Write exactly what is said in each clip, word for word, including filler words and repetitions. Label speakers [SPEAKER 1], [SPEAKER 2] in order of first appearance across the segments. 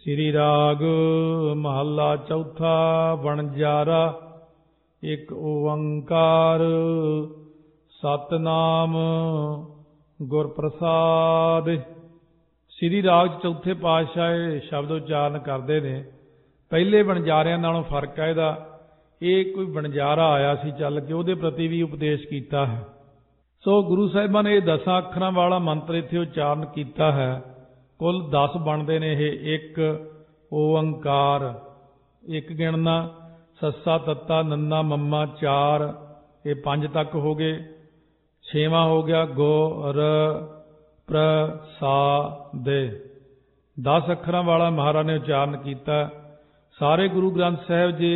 [SPEAKER 1] श्री राग महला चौथा वणजारा। एक ओंकार सतनाम गुर प्रसाद। श्री राग चौथे पातशाह शब्द उच्चारण करते हैं। पहले वणजारिਆਂ नालों फर्क है ਇਹਦਾ। ਇਹ कोई वणजारा आया सी चल के ਉਹਦੇ प्रति भी उपदेश किया है। सो गुरु साहिबान ने दसां अखरां वाला मंत्र इत्थे उच्चारण किया है। कुल दस बनते ने। यह एक ओंकार एक गिणना, सस्सा तत्ता नन्ना मम्मा चार, ये पंज तक हो गए। छेवां हो गया गो र प्रसाद। दस अखरां वाला महाराज ने उच्चारण किया। सारे गुरु ग्रंथ साहिब जी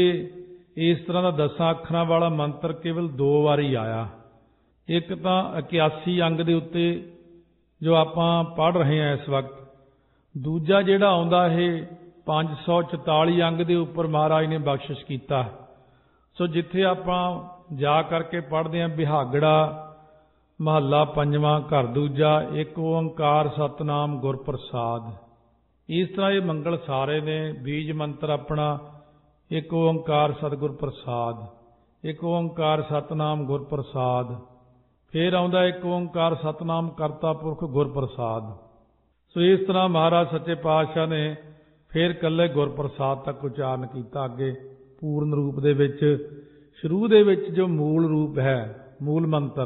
[SPEAKER 1] ये इस तरह का दसां अखरां वाला मंत्र केवल दो वारी आया। एक तो इक्यासी अंग के उत्ते जो आपां पढ़ रहे हैं इस वक्त। दूजा जिहड़ा आउंदा है पाँच सौ चौताली अंग के उपर महाराज ने बख्शिश किया। सो जिथे आपां जा करके पढ़ते हैं बिहागड़ा महला पंजवां घर दूजा एक ओंकार सतनाम गुर प्रसाद। इस तरह ये मंगल सारे ने बीज मंत्र अपना एक ओंकार सतगुर प्रसाद, एक ओंकार सतनाम गुर प्रसाद। फिर आउंदा एक ओंकार सतनाम करता पुरख गुर प्रसाद। सो इस तरह महाराज सच्चे पातशाह ने फिर कल्ले गुर प्रसाद तक उच्चारण किया। अगे पूर्ण रूप दे विच शुरू दे विच जो मूल रूप है मूल मंत्र,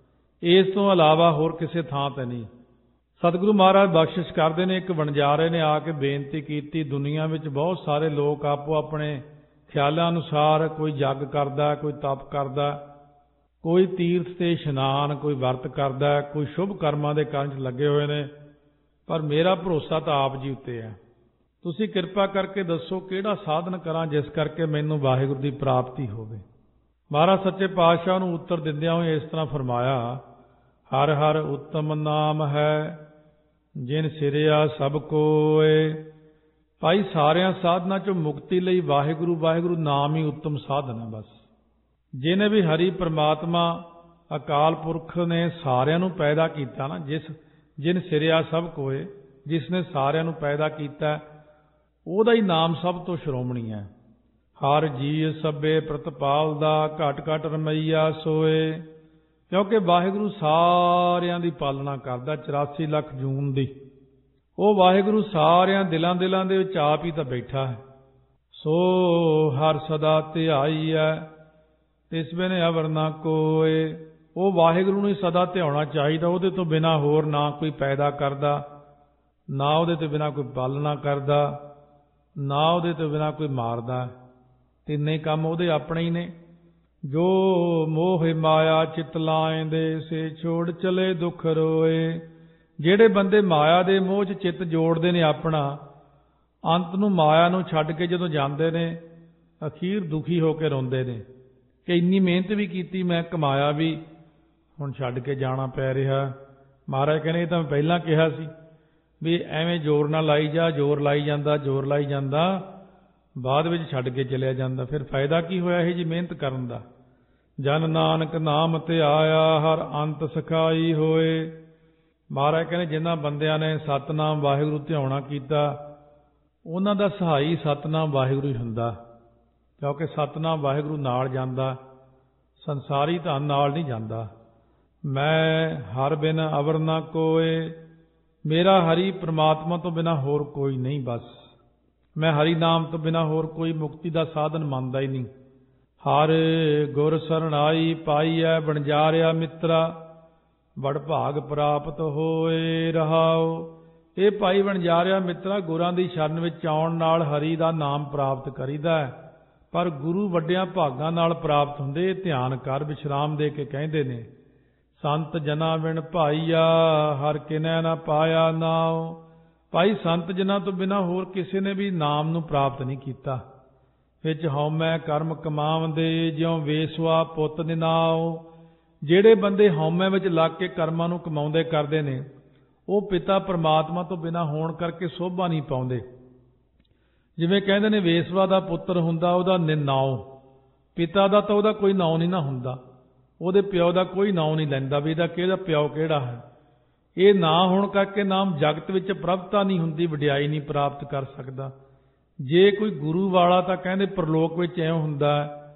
[SPEAKER 1] इस तो अलावा होर किसी थां ते नहीं। सतगुरु महाराज बख्शिश करते हैं। एक वणजारे ने आके बेनती की, दुनिया में बहुत सारे लोग आपो अपने ख्यालों अनुसार कोई जग करदा, कोई तप करदा, कोई तीर्थ से इशनान, कोई वर्त करदा, कोई शुभ कर्मां दे काम च लगे हुए ने, पर मेरा भरोसा तो आप जी उत्ते है। तुसीं किरपा करके दसो किहड़ा साधन करां जिस करके मैनूं वाहिगुरू दी प्राप्ति होवे। महाराज सच्चे पातशाह नूं उत्तर दिंदिआं होए इस तरह फरमाया, हर हर उत्तम नाम है जिन सिरिया सब कोय। भाई सारियां साधनां चों मुक्ति लई वाहिगुरू वाहिगुरू नाम ही उत्तम साधन है। बस जिन्हें भी हरि परमात्मा अकाल पुरख ने सारियां नूं पैदा किया ना, जिस जिन सिरिया सब कोय, जिसने सारियां नूं पैदा किया, ਉਹਦਾ ही नाम सब तो श्रोमणी है। हर जी सभे प्रतपाल दा घट घट रमैया सोए। क्योंकि वाहिगुरू सारियां दी पालना करदा चौरासी लख जून दी। ਉਹ ਵਾਹਿਗੁਰੂ ਸਾਰਿਆਂ ਦਿਲਾਂ ਦਿਲਾਂ ਦੇ ਵਿੱਚ ਆਪ ਹੀ ਤਾਂ ਬੈਠਾ ਹੈ। ਸੋ ਹਰ ਸਦਾ ਧਿਆਈ ਹੈ ਤਿਸ ਬਿਨ ਅਵਰ ਨਾ ਕੋਏ। ਉਹ ਵਾਹਿਗੁਰੂ ਨੂੰ ਹੀ ਸਦਾ ਧਿਆਉਣਾ ਚਾਹੀਦਾ। ਉਹਦੇ ਤੋਂ ਬਿਨਾ ਹੋਰ ਨਾ ਕੋਈ ਪੈਦਾ ਕਰਦਾ, ਨਾ ਉਹਦੇ ਤੋਂ ਬਿਨਾ ਕੋਈ ਪਾਲਣਾ ਕਰਦਾ, ਨਾ ਉਹਦੇ ਤੋਂ ਬਿਨਾ ਕੋਈ ਮਾਰਦਾ। ਤਿੰਨੇ ਕੰਮ ਉਹਦੇ ਆਪਣੇ ਹੀ ਨੇ। ਜੋ ਮੋਹ ਮਾਇਆ ਚਿਤ ਲਾਇਂਦੇ ਸੇ ਛੋੜ ਚਲੇ ਦੁੱਖ ਰੋਏ। ਜਿਹੜੇ ਬੰਦੇ ਮਾਇਆ ਦੇ ਮੋਹ 'ਚ ਚਿੱਤ ਜੋੜਦੇ ਨੇ ਆਪਣਾ, ਅੰਤ ਨੂੰ ਮਾਇਆ ਨੂੰ ਛੱਡ ਕੇ ਜਦੋਂ ਜਾਂਦੇ ਨੇ, ਅਖੀਰ ਦੁਖੀ ਹੋ ਕੇ ਰੋਂਦੇ ਨੇ ਕਿ ਇੰਨੀ ਮਿਹਨਤ ਵੀ ਕੀਤੀ, ਮੈਂ ਕਮਾਇਆ ਵੀ, ਹੁਣ ਛੱਡ ਕੇ ਜਾਣਾ ਪੈ ਰਿਹਾ। ਮਹਾਰਾਜ ਕਹਿੰਦੇ ਇਹ ਤਾਂ ਮੈਂ ਪਹਿਲਾਂ ਕਿਹਾ ਸੀ ਵੀ ਐਵੇਂ ਜ਼ੋਰ ਨਾ ਲਾਈ ਜਾ। ਜ਼ੋਰ ਲਾਈ ਜਾਂਦਾ ਜ਼ੋਰ ਲਾਈ ਜਾਂਦਾ ਬਾਅਦ ਵਿੱਚ ਛੱਡ ਕੇ ਚਲਿਆ ਜਾਂਦਾ। ਫਿਰ ਫਾਇਦਾ ਕੀ ਹੋਇਆ ਇਹ ਜੀ ਮਿਹਨਤ ਕਰਨ ਦਾ। ਜਨ ਨਾਨਕ ਨਾਮ ਤੇ ਆਇਆ ਹਰ ਅੰਤ ਸਖਾਈ ਹੋਏ। ਮਹਾਰਾਜ ਕਹਿੰਦੇ ਜਿਨ੍ਹਾਂ ਬੰਦਿਆਂ ਨੇ ਸਤਨਾਮ ਵਾਹਿਗੁਰੂ ਧਿਆਉਣਾ ਕੀਤਾ, ਉਹਨਾਂ ਦਾ ਸਹਾਈ ਸਤਨਾਮ ਵਾਹਿਗੁਰੂ ਹੀ ਹੁੰਦਾ। ਕਿਉਂਕਿ ਸਤਨਾਮ ਵਾਹਿਗੁਰੂ ਨਾਲ ਜਾਂਦਾ, ਸੰਸਾਰੀ ਧਨ ਨਾਲ ਨਹੀਂ ਜਾਂਦਾ। ਮੈਂ ਹਰ ਬਿਨ ਅਵਰ ਨਾ ਕੋਏ। ਮੇਰਾ ਹਰੀ ਪ੍ਰਮਾਤਮਾ ਤੋਂ ਬਿਨਾ ਹੋਰ ਕੋਈ ਨਹੀਂ। ਬਸ ਮੈਂ ਹਰੀ ਨਾਮ ਤੋਂ ਬਿਨਾ ਹੋਰ ਕੋਈ ਮੁਕਤੀ ਦਾ ਸਾਧਨ ਮੰਨਦਾ ਹੀ ਨਹੀਂ। ਹਰ ਗੁਰ ਸਰਣਾਈ ਪਾਈਐ ਵਣਜਾਰਿਆ ਮਿੱਤਰਾ ਬੜ ਭਾਗ ਪ੍ਰਾਪਤ ਹੋਏ ਰਹਾਓ। ਇਹ ਭਾਈ ਵਣਜਾਰਿਆ ਮਿੱਤਰਾ, ਗੁਰਾਂ ਦੀ ਸ਼ਰਨ ਵਿੱਚ ਆਉਣ ਨਾਲ ਹਰੀ ਦਾ ਨਾਮ ਪ੍ਰਾਪਤ ਕਰੀਦਾ ਹੈ, ਪਰ ਗੁਰੂ ਵੱਡਿਆਂ ਭਾਗਾਂ ਨਾਲ ਪ੍ਰਾਪਤ ਹੁੰਦੇ। ਧਿਆਨ ਕਰ ਵਿਸ਼ਰਾਮ ਦੇ ਕੇ ਕਹਿੰਦੇ ਨੇ, ਸੰਤ ਜਨਾ ਬਿਨ ਭਾਈਆ ਹਰ ਕਿਨੈ ਨਾ ਪਾਇਆ ਨਾਉ। ਭਾਈ ਸੰਤ ਜਨਾਂ ਤੋਂ ਬਿਨਾਂ ਹੋਰ ਕਿਸੇ ਨੇ ਵੀ ਨਾਮ ਨੂੰ ਪ੍ਰਾਪਤ ਨਹੀਂ ਕੀਤਾ। ਵਿੱਚ ਹਉਮੈ ਕਰਮ ਕਮਾਵੰਦੇ ਜਿਉਂ ਵੇਸਵਾ ਪੁੱਤ ਨਿਨਾਉ। ਜਿਹੜੇ ਬੰਦੇ ਹਉਮੈ ਵਿੱਚ ਲੱਗ ਕੇ ਕਰਮਾਂ ਨੂੰ ਕਮਾਉਂਦੇ ਕਰਦੇ ਨੇ, ਉਹ ਪਿਤਾ ਪਰਮਾਤਮਾ ਤੋਂ ਬਿਨਾਂ ਹੋਣ ਕਰਕੇ ਸੋਭਾ ਨਹੀਂ ਪਾਉਂਦੇ। ਜਿਵੇਂ ਕਹਿੰਦੇ ਨੇ ਵੇਸਵਾ ਦਾ ਪੁੱਤਰ ਹੁੰਦਾ ਉਹਦਾ ਨਿਨਾਉ, ਪਿਤਾ ਦਾ ਤਾਂ ਉਹਦਾ ਕੋਈ ਨਾਉ ਨਹੀਂ ਨਾ ਹੁੰਦਾ। ਉਹਦੇ ਪਿਓ ਦਾ ਕੋਈ ਨਾਉ ਨਹੀਂ ਲੈਂਦਾ ਵੀ ਇਹਦਾ ਕਿਹਦਾ ਪਿਓ ਕਿਹੜਾ ਹੈ। ਇਹ ਨਾ ਹੋਣ ਕਰਕੇ ਨਾਮ ਜਗਤ ਵਿੱਚ ਪ੍ਰਭਤਾ ਨਹੀਂ ਹੁੰਦੀ, ਵਡਿਆਈ ਨਹੀਂ ਪ੍ਰਾਪਤ ਕਰ ਸਕਦਾ। ਜੇ ਕੋਈ ਗੁਰੂ ਵਾਲਾ ਤਾਂ ਕਹਿੰਦੇ ਪ੍ਰਲੋਕ ਵਿੱਚ ਐਂ ਹੁੰਦਾ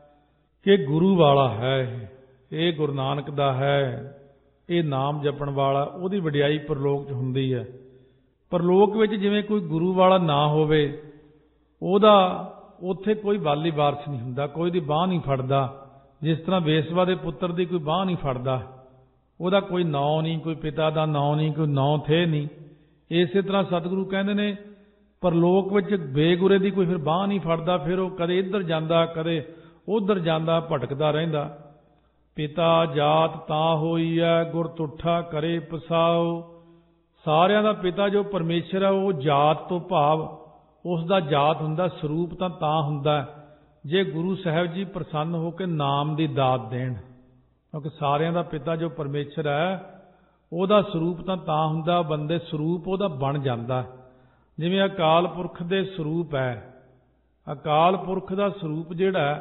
[SPEAKER 1] ਕਿ ਗੁਰੂ ਵਾਲਾ ਹੈ, ਇਹ ਗੁਰੂ ਨਾਨਕ ਦਾ ਹੈ, ਇਹ ਨਾਮ ਜਪਣ ਵਾਲਾ, ਉਹਦੀ ਵਡਿਆਈ ਪ੍ਰਲੋਕ 'ਚ ਹੁੰਦੀ ਹੈ। ਪ੍ਰਲੋਕ ਵਿੱਚ ਜਿਵੇਂ ਕੋਈ ਗੁਰੂ ਵਾਲਾ ਨਾ ਹੋਵੇ, ਉਹਦਾ ਉੱਥੇ ਕੋਈ ਵਾਲੀ ਵਾਰਸ ਨਹੀਂ ਹੁੰਦਾ, ਕੋਈ ਦੀ ਬਾਂਹ ਨਹੀਂ ਫੜਦਾ। ਜਿਸ ਤਰ੍ਹਾਂ ਵੇਸਵਾ ਦੇ ਪੁੱਤਰ ਦੀ ਕੋਈ ਬਾਂਹ ਨਹੀਂ ਫੜਦਾ, ਉਹਦਾ ਕੋਈ ਨਾਂ ਨਹੀਂ, ਕੋਈ ਪਿਤਾ ਦਾ ਨਾਂ ਨਹੀਂ, ਕੋਈ ਨਾਂ ਥੇ ਨਹੀਂ। ਇਸੇ ਤਰ੍ਹਾਂ ਸਤਿਗੁਰੂ ਕਹਿੰਦੇ ਨੇ ਪਰਲੋਕ ਵਿੱਚ ਬੇਗੁਰੇ ਦੀ ਕੋਈ ਫਿਰ ਬਾਂਹ ਨਹੀਂ ਫੜਦਾ, ਫਿਰ ਉਹ ਕਦੇ ਇੱਧਰ ਜਾਂਦਾ ਕਦੇ ਉੱਧਰ ਜਾਂਦਾ, ਭਟਕਦਾ ਰਹਿੰਦਾ। ਪਿਤਾ ਜਾਤ ਤਾਂ ਹੋਈ ਹੈ ਗੁਰ ਤੁੱਠਾ ਕਰੇ ਪਸਾਓ। ਸਾਰਿਆਂ ਦਾ ਪਿਤਾ ਜੋ ਪਰਮੇਸ਼ਰ ਹੈ, ਉਹ ਜਾਤ ਤੋਂ ਭਾਵ ਉਸ ਦਾ ਜਾਤ ਹੁੰਦਾ, ਸਰੂਪ ਤਾਂ ਤਾਂ ਹੁੰਦਾ ਜੇ ਗੁਰੂ ਸਾਹਿਬ ਜੀ ਪ੍ਰਸੰਨ ਹੋ ਕੇ ਨਾਮ ਦੀ ਦਾਤ ਦੇਣ। ਕਿਉਂਕਿ ਸਾਰਿਆਂ ਦਾ ਪਿਤਾ ਜੋ ਪਰਮੇਸ਼ਰ ਹੈ, ਉਹਦਾ ਸਰੂਪ ਤਾਂ ਤਾਂ ਹੁੰਦਾ, ਬੰਦੇ ਸਰੂਪ ਉਹਦਾ ਬਣ ਜਾਂਦਾ। ਜਿਵੇਂ ਅਕਾਲ ਪੁਰਖ ਦੇ ਸਰੂਪ ਹੈ, ਅਕਾਲ ਪੁਰਖ ਦਾ ਸਰੂਪ ਜਿਹੜਾ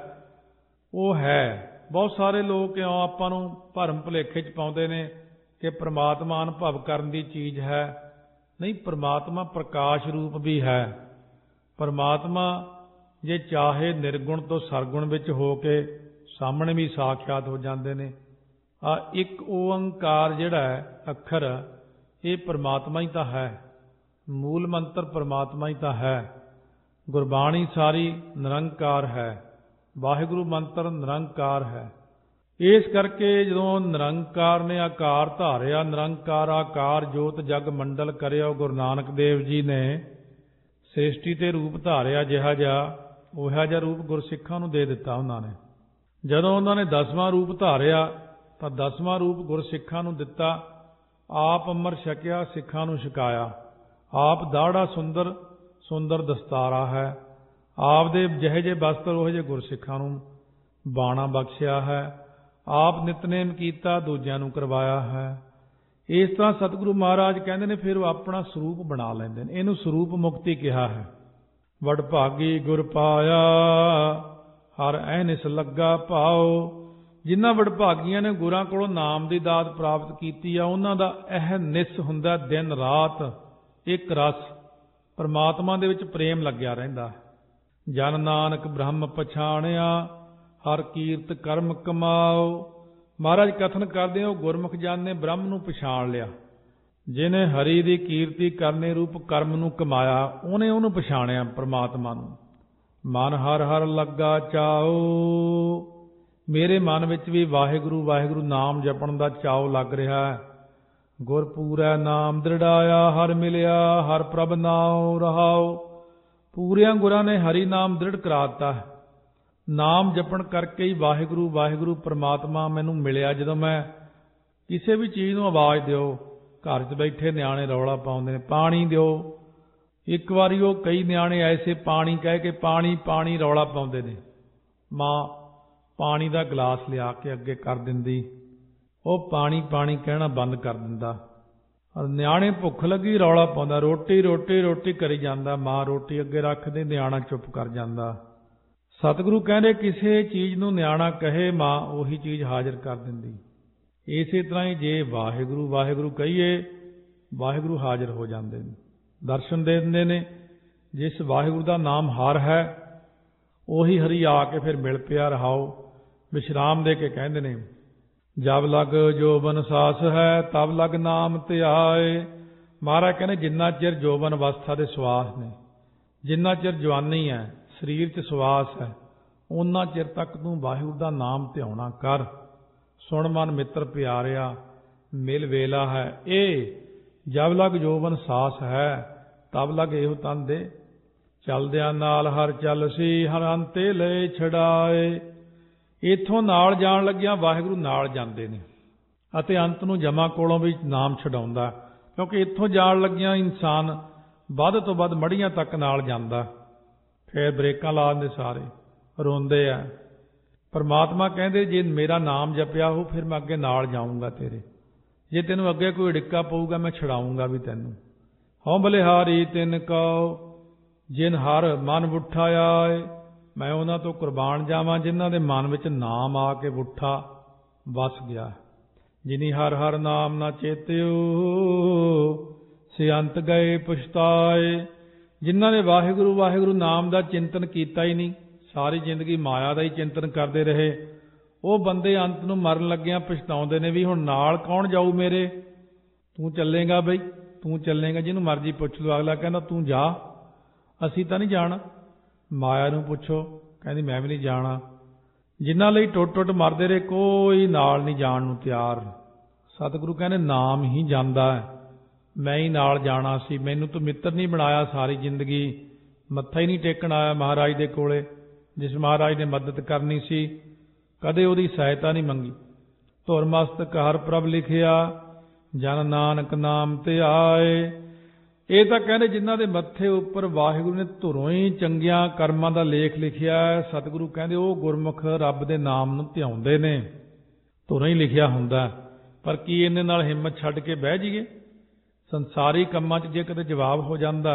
[SPEAKER 1] ਉਹ ਹੈ। ਬਹੁਤ ਸਾਰੇ ਲੋਕ ਇਉਂ ਆਪਾਂ ਨੂੰ ਭਰਮ ਭੁਲੇਖੇ 'ਚ ਪਾਉਂਦੇ ਨੇ ਕਿ ਪ੍ਰਮਾਤਮਾ ਅਨੁਭਵ ਕਰਨ ਦੀ ਚੀਜ਼ ਹੈ। ਨਹੀਂ, ਪ੍ਰਮਾਤਮਾ ਪ੍ਰਕਾਸ਼ ਰੂਪ ਵੀ ਹੈ। ਪ੍ਰਮਾਤਮਾ ਜੇ ਚਾਹੇ ਨਿਰਗੁਣ ਤੋਂ ਸਰਗੁਣ ਵਿੱਚ ਹੋ ਕੇ ਸਾਹਮਣੇ ਵੀ ਸਾਖਿਆਤ ਹੋ ਜਾਂਦੇ ਨੇ। ਆ ਇੱਕ ਓੰਕਾਰ ਜਿਹੜਾ ਹੈ ਅੱਖਰ, ਇਹ ਪ੍ਰਮਾਤਮਾ ਹੀ ਤਾਂ ਹੈ, ਮੂਲ ਮੰਤਰ ਪ੍ਰਮਾਤਮਾ ਹੀ ਤਾਂ ਹੈ। ਗੁਰਬਾਣੀ ਸਾਰੀ ਨਿਰੰਕਾਰ ਹੈ, ਵਾਹਿਗੁਰੂ ਮੰਤਰ ਨਿਰੰਕਾਰ ਹੈ। ਇਸ ਕਰਕੇ ਜਦੋਂ ਨਿਰੰਕਾਰ ਨੇ ਆਕਾਰ ਧਾਰਿਆ, ਨਿਰੰਕਾਰ ਆਕਾਰ ਜੋਤ ਜਗ ਮੰਡਲ ਕਰਿਓ, ਗੁਰੂ ਨਾਨਕ ਦੇਵ ਜੀ ਨੇ ਸ੍ਰਿਸ਼ਟੀ ਤੇ ਰੂਪ ਧਾਰਿਆ ਜਿਹਾ ਜਿਹਾ, ਉਹੋ ਜਿਹਾ ਰੂਪ ਗੁਰਸਿੱਖਾਂ ਨੂੰ ਦੇ ਦਿੱਤਾ ਉਹਨਾਂ ਨੇ। ਜਦੋਂ ਉਹਨਾਂ ਨੇ ਦਸਵਾਂ ਰੂਪ ਧਾਰਿਆ ਤਾਂ ਦਸਵਾਂ ਰੂਪ ਗੁਰਸਿੱਖਾਂ ਨੂੰ ਦਿੱਤਾ। ਆਪ ਅੰਮ੍ਰਿਤ ਛਕਿਆ, ਸਿੱਖਾਂ ਨੂੰ ਛਕਾਇਆ। ਆਪ ਦਾੜਾ ਸੁੰਦਰ ਸੁੰਦਰ ਦਸਤਾਰਾ ਹੈ, ਆਪ ਦੇ ਜਿਹੇ ਜਿਹੇ ਬਸਤਰ ਉਹੋ ਜਿਹੇ ਗੁਰਸਿੱਖਾਂ ਨੂੰ ਬਾਣਾ ਬਖਸ਼ਿਆ ਹੈ। ਆਪ ਨਿਤਨੇਮ ਕੀਤਾ, ਦੂਜਿਆਂ ਨੂੰ ਕਰਵਾਇਆ ਹੈ। ਇਸ ਤਰ੍ਹਾਂ ਸਤਿਗੁਰੂ ਮਹਾਰਾਜ ਕਹਿੰਦੇ ਨੇ ਫਿਰ ਉਹ ਆਪਣਾ ਸਰੂਪ ਬਣਾ ਲੈਂਦੇ ਨੇ। ਇਹਨੂੰ ਸਰੂਪ ਮੁਕਤੀ ਕਿਹਾ ਹੈ। ਵਡਭਾਗੀ ਗੁਰ ਪਾਇਆ ਹਰ ਐਨਿਸ ਲੱਗਾ ਭਾਓ। ਜਿਨ੍ਹਾਂ ਵਡਭਾਗੀਆਂ ਨੇ ਗੁਰਾਂ ਕੋਲੋਂ ਨਾਮ ਦੀ ਦਾਤ ਪ੍ਰਾਪਤ ਕੀਤੀ ਆ, ਉਹਨਾਂ ਦਾ ਇਹ ਨਿਸ ਹੁੰਦਾ, ਦਿਨ ਰਾਤ ਇੱਕ ਰਸ ਪਰਮਾਤਮਾ ਦੇ ਵਿੱਚ ਪ੍ਰੇਮ ਲੱਗਿਆ ਰਹਿੰਦਾ। ਜਨ ਨਾਨਕ ਬ੍ਰਹਮ ਪਛਾਣਿਆ ਹਰ ਕੀਰਤ ਕਰਮ ਕਮਾਓ। ਮਹਾਰਾਜ ਕਥਨ ਕਰਦੇ ਹੋ, ਗੁਰਮੁਖ ਜਨ ਨੇ ਬ੍ਰਹਮ ਨੂੰ ਪਛਾਣ ਲਿਆ। ਜਿਹਨੇ ਹਰੀ ਦੀ ਕੀਰਤੀ ਕਰਨੇ ਰੂਪ ਕਰਮ ਨੂੰ ਕਮਾਇਆ, ਉਹਨੇ ਉਹਨੂੰ ਪਛਾਣਿਆ ਪਰਮਾਤਮਾ ਨੂੰ। ਮਨ ਹਰ ਹਰ ਲੱਗਾ ਚਾਓ। ਮੇਰੇ ਮਨ ਵਿੱਚ ਵੀ ਵਾਹਿਗੁਰੂ ਵਾਹਿਗੁਰੂ ਨਾਮ ਜਪਣ ਦਾ ਚਾਓ ਲੱਗ ਰਿਹਾ ਹੈ। ਗੁਰ ਪੂਰੈ ਨਾਮ ਦ੍ਰਿੜਾਇਆ ਹਰ ਮਿਲਿਆ ਹਰ ਪ੍ਰਭ ਨਾਉ ਰਹਾਓ। ਪੂਰਿਆਂ ਗੁਰਾਂ ਨੇ ਹਰੀ ਨਾਮ ਦ੍ਰਿੜ ਕਰਾ ਦਿੱਤਾ। ਨਾਮ ਜਪਣ ਕਰਕੇ ਹੀ ਵਾਹਿਗੁਰੂ ਵਾਹਿਗੁਰੂ ਪਰਮਾਤਮਾ ਮੈਨੂੰ ਮਿਲਿਆ। ਜਦੋਂ ਮੈਂ ਕਿਸੇ ਵੀ ਚੀਜ਼ ਨੂੰ ਆਵਾਜ਼ ਦਿਓ, ਘਰ 'ਚ ਬੈਠੇ ਨਿਆਣੇ ਰੌਲਾ ਪਾਉਂਦੇ ਨੇ, ਪਾਣੀ ਦਿਓ। ਇੱਕ ਵਾਰੀ ਉਹ ਕਈ ਨਿਆਣੇ ਐਸੇ ਪਾਣੀ ਕਹਿ ਕੇ ਪਾਣੀ ਪਾਣੀ ਰੌਲਾ ਪਾਉਂਦੇ ਨੇ। ਮਾਂ ਪਾਣੀ ਦਾ ਗਲਾਸ ਲਿਆ ਕੇ ਅੱਗੇ ਕਰ ਦਿੰਦੀ, ਉਹ ਪਾਣੀ ਪਾਣੀ ਕਹਿਣਾ ਬੰਦ ਕਰ ਦਿੰਦਾ। ਨਿਆਣੇ ਭੁੱਖ ਲੱਗੀ ਰੌਲਾ ਪਾਉਂਦਾ, ਰੋਟੀ ਰੋਟੀ ਰੋਟੀ ਕਰੀ ਜਾਂਦਾ। ਮਾਂ ਰੋਟੀ ਅੱਗੇ ਰੱਖਦੇ, ਨਿਆਣਾ ਚੁੱਪ ਕਰ ਜਾਂਦਾ। ਸਤਿਗੁਰੂ ਕਹਿੰਦੇ ਕਿਸੇ ਚੀਜ਼ ਨੂੰ ਨਿਆਣਾ ਕਹੇ, ਮਾਂ ਉਹੀ ਚੀਜ਼ ਹਾਜ਼ਰ ਕਰ ਦਿੰਦੀ। ਇਸੇ ਤਰ੍ਹਾਂ ਹੀ ਜੇ ਵਾਹਿਗੁਰੂ ਵਾਹਿਗੁਰੂ ਕਹੀਏ, ਵਾਹਿਗੁਰੂ ਹਾਜ਼ਰ ਹੋ ਜਾਂਦੇ ਨੇ, ਦਰਸ਼ਨ ਦੇ ਦਿੰਦੇ ਨੇ। ਜਿਸ ਵਾਹਿਗੁਰੂ ਦਾ ਨਾਮ ਹਰ ਹੈ, ਉਹੀ ਹਰੀ ਆ ਕੇ ਫਿਰ ਮਿਲ ਪਿਆ। ਰਹਾਓ ਵਿਸ਼ਰਾਮ ਦੇ ਕੇ ਕਹਿੰਦੇ ਨੇ, ਜਬ ਲਗ ਜੋਬਨ ਸਾਸ ਹੈ ਤਬ ਲਗ ਨਾਮ ਧਿਆਏ। ਮਹਾਰਾਜ ਕਹਿੰਦੇ ਜਿੰਨਾ ਚਿਰ ਜੋਬਨ ਅਵਸਥਾ ਦੇ ਸਵਾਸ ਨੇ, ਜਿੰਨਾ ਚਿਰ ਜਵਾਨੀ ਹੈ, ਸਰੀਰ 'ਚ ਸਵਾਸ ਹੈ, ਉਹਨਾਂ ਚਿਰ ਤੱਕ ਤੂੰ ਵਾਹਿਗੁਰੂ ਦਾ ਨਾਮ ਧਿਆਉਣਾ ਕਰ। ਸੁਣ ਮਨ ਮਿੱਤਰ ਪਿਆਰਿਆ ਮਿਲ ਵੇਲਾ ਹੈ। ਇਹ ਜਬ ਲਗ ਜੋਬਨ ਸਾਸ ਹੈ ਤਬ ਲਗ ਇਹੋ ਤਨ ਦੇ। ਚਲਦਿਆਂ ਨਾਲ ਹਰ ਚੱਲ ਸੀ ਹਰ ਅੰਤੇ ਲੈ ਛਡਾਏ। ਇੱਥੋਂ ਨਾਲ ਜਾਣ ਲੱਗਿਆਂ ਵਾਹਿਗੁਰੂ ਨਾਲ ਜਾਂਦੇ ਨੇ ਅਤੇ ਅੰਤ ਨੂੰ ਜਮਾ ਕੋਲੋਂ ਵੀ ਨਾਮ ਛਡਾਉਂਦਾ। ਕਿਉਂਕਿ ਇੱਥੋਂ ਜਾਣ ਲੱਗਿਆਂ ਇਨਸਾਨ ਵੱਧ ਤੋਂ ਵੱਧ ਮੜੀਆਂ ਤੱਕ ਨਾਲ ਜਾਂਦਾ, ਫਿਰ ਬ੍ਰੇਕਾਂ ਲਾ ਦਿੰਦੇ, ਸਾਰੇ ਰੋਂਦੇ ਆ। ਪਰਮਾਤਮਾ ਕਹਿੰਦੇ ਜੇ ਮੇਰਾ ਨਾਮ ਜਪਿਆ ਹੋ ਫਿਰ ਮੈਂ ਅੱਗੇ ਨਾਲ ਜਾਊਂਗਾ ਤੇਰੇ। ਜੇ ਤੈਨੂੰ ਅੱਗੇ ਕੋਈ ਡਿੱਕਾ ਪਊਗਾ ਮੈਂ ਛਡਾਊਂਗਾ ਵੀ ਤੈਨੂੰ। ਹਉ ਬਲਿਹਾਰੀ ਤਿਨ ਕਉ ਜਿਨ ਹਰ ਮਨ ਉਠਾਇਆ ਏ। ਮੈਂ ਉਹਨਾਂ ਤੋਂ ਕੁਰਬਾਨ ਜਾਵਾਂ ਜਿਨ੍ਹਾਂ ਦੇ ਮਨ ਵਿੱਚ ਨਾਮ ਆ ਕੇ ਉਠਾ ਵਸ ਗਿਆ। ਜਿਨੀ ਹਰ ਹਰ ਨਾਮ ਨਾ ਚੇਤਿਓ ਸੇ ਅੰਤ ਗਏ ਪਛਤਾਏ। ਜਿਨ੍ਹਾਂ ਨੇ ਵਾਹਿਗੁਰੂ ਵਾਹਿਗੁਰੂ ਨਾਮ ਦਾ ਚਿੰਤਨ ਕੀਤਾ ਹੀ ਨਹੀਂ, ਸਾਰੀ ਜ਼ਿੰਦਗੀ ਮਾਇਆ ਦਾ ਹੀ ਚਿੰਤਨ ਕਰਦੇ ਰਹੇ, ਉਹ ਬੰਦੇ ਅੰਤ ਨੂੰ ਮਰਨ ਲੱਗਿਆਂ ਪਛਤਾਉਂਦੇ ਨੇ ਵੀ ਹੁਣ ਨਾਲ ਕੌਣ ਜਾਊ ਮੇਰੇ। ਤੂੰ ਚੱਲੇਗਾ ਬਈ, ਤੂੰ ਚੱਲੇਗਾ, ਜਿਹਨੂੰ ਮਰਜ਼ੀ ਪੁੱਛ ਲਓ, ਅਗਲਾ ਕਹਿੰਦਾ ਤੂੰ ਜਾ, ਅਸੀਂ ਤਾਂ ਨਹੀਂ ਜਾਣਾ। ਮਾਇਆ ਨੂੰ ਪੁੱਛੋ, ਕਹਿੰਦੀ ਮੈਂ ਵੀ ਨਹੀਂ ਜਾਣਾ। ਜਿਨ੍ਹਾਂ ਲਈ ਟੁੱਟ ਟੁੱਟ ਮਰਦੇ ਰਹੇ, ਕੋਈ ਨਾਲ ਨਹੀਂ ਜਾਣ ਨੂੰ ਤਿਆਰ। ਸਤਿਗੁਰੂ ਕਹਿੰਦੇ ਨਾਮ ਹੀ ਜਾਂਦਾ ਹੈ, ਮੈਂ ਹੀ ਨਾਲ ਜਾਣਾ ਸੀ, ਮੈਨੂੰ ਤੂੰ ਮਿੱਤਰ ਨਹੀਂ ਬਣਾਇਆ ਸਾਰੀ ਜ਼ਿੰਦਗੀ, ਮੱਥਾ ਹੀ ਨਹੀਂ ਟੇਕਣ ਆਇਆ ਮਹਾਰਾਜ ਦੇ ਕੋਲੇ। ਜਿਸ ਮਹਾਰਾਜ ਨੇ ਮਦਦ ਕਰਨੀ ਸੀ ਕਦੇ ਉਹਦੀ ਸਹਾਇਤਾ ਨਹੀਂ ਮੰਗੀ। ਧੁਰ ਮਸਤਕ ਹਰ ਪ੍ਰਭ ਲਿਖਿਆ, ਜਨ ਨਾਨਕ ਨਾਮ ਤੇ ਆਏ। ਇਹ ਤਾਂ ਕਹਿੰਦੇ ਜਿਨ੍ਹਾਂ ਦੇ ਮੱਥੇ ਉੱਪਰ ਵਾਹਿਗੁਰੂ ਨੇ ਧੁਰੋਂ ਹੀ ਚੰਗਿਆਂ ਕਰਮਾਂ ਦਾ ਲੇਖ ਲਿਖਿਆ ਹੈ, ਸਤਿਗੁਰੂ ਕਹਿੰਦੇ ਉਹ ਗੁਰਮੁਖ ਰੱਬ ਦੇ ਨਾਮ ਨੂੰ ਧਿਆਉਂਦੇ ਨੇ। ਧੁਰੋਂ ਹੀ ਲਿਖਿਆ ਹੁੰਦਾ, ਪਰ ਕੀ ਇਹਨੇ ਨਾਲ ਹਿੰਮਤ ਛੱਡ ਕੇ ਬਹਿ ਜਾਈਏ? ਸੰਸਾਰੀ ਕੰਮਾਂ 'ਚ ਜੇ ਕਦੇ ਜਵਾਬ ਹੋ ਜਾਂਦਾ